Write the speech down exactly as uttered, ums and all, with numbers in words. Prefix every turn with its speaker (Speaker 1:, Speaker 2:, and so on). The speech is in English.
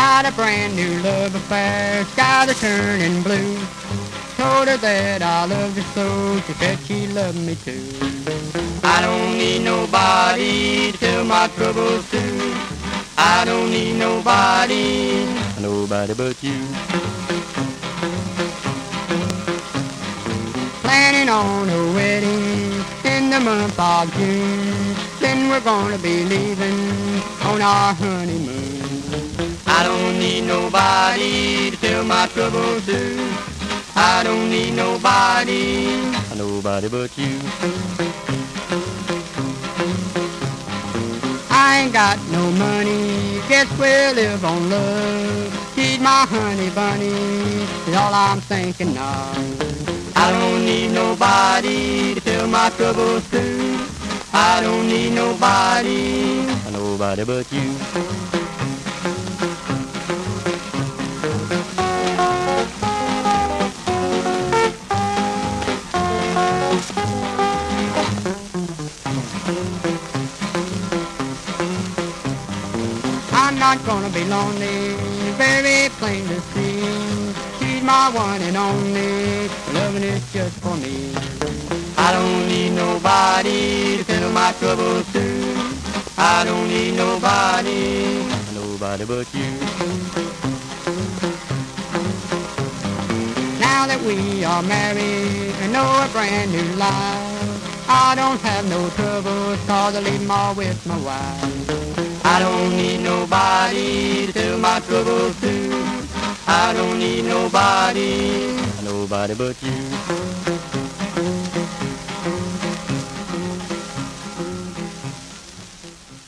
Speaker 1: Got a brand new love affair, skies are turning blue. Told her that I loved her so, she said she loved me too. I don't need nobody to tell my troubles to. I don't need nobody, nobody but you. Planning on a wedding in the month of June. Then we're gonna be leaving on our honeymoon. I don't need nobody to tell my troubles to. I don't need nobody, nobody but you. I ain't got no money, guess we'll live on love. She's my honey bunny, is all I'm thinking of. I don't need nobody to tell my troubles to. I don't need nobody, nobody but you. I'm not gonna be lonely, very plain to see. She's my one and only, loving is just for me. I don't need nobody to tell my troubles to. I don't need nobody, nobody but you. Now that we are married and know a brand new life, I don't have no troubles, cause I leave them all with my wife. I don't need nobody to tell my troubles to. I don't need nobody, nobody but you.